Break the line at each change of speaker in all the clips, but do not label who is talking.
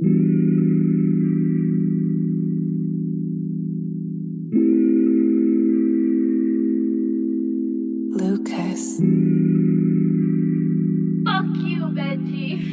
Lucas.
Fuck you, Benji.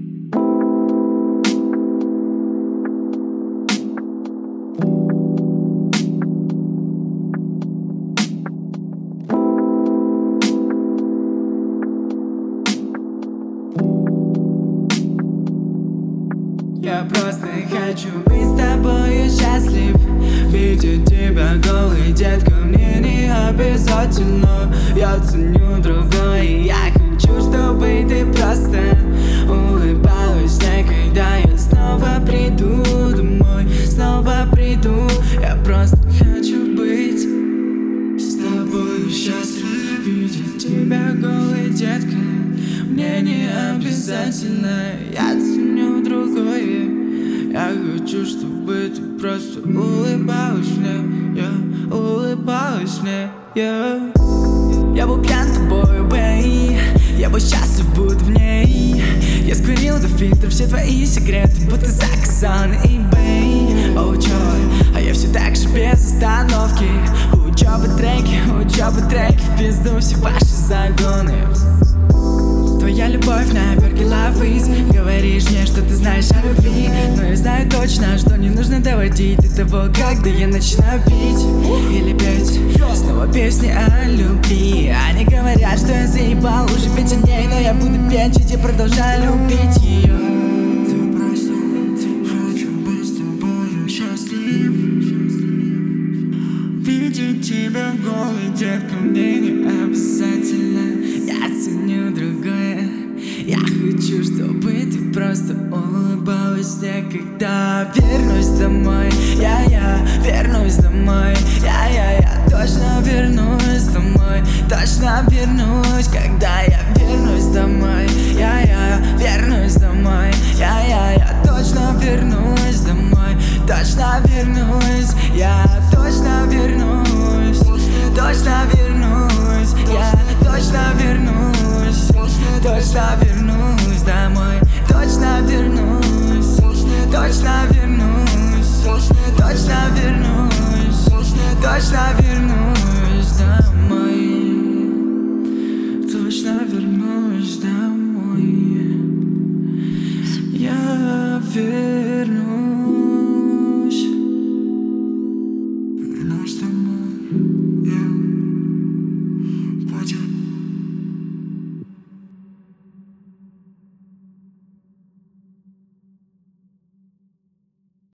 Я просто хочу быть с тобою счастлив. Видеть тебя голой, детка, мне не обязательно. Я ценю другое, я хочу, чтобы ты просто улыбалась мне, когда я снова приду домой. Снова приду, я просто хочу быть с тобою счастлив. Видеть тебя голой, детка, мне не обязательно. Я ценю другое, я хочу, чтобы ты просто улыбалась мне, улыбалась мне, Я был пьян тобою, бэй, я был счастлив, будто в ней. Я скурил до фильтра все твои секреты, будто заказал на eBay. О, чёрт, а я все так же без остановки. Учёба треки, в пизду все ваши загоны. Твоя любовь на обертке лавыз. Говоришь мне, что ты знаешь о любви, но я знаю точно, что не нужно доводить до того, когда я начинаю пить или петь снова песни о любви. Они говорят, что я заебал уже 5 дней, но я буду петь, ведь я продолжаю любить ее. Ты просто хочу быть с тобой счастлив. Видеть тебя голой, детка, мне не обязательно. Я ценю другое, я хочу, чтобы ты просто улыбалась мне, когда вернусь домой. Я вернусь домой. Я точно вернусь домой. Точно вернусь, когда я вернусь домой. Я вернусь домой. Я точно вернусь домой. Точно вернусь. Я точно вернусь. Точно вернусь. Я точно вернусь. Точно вернусь домой. Точно вернусь. Точно вернусь. Точно вернусь. Точно вернусь домой.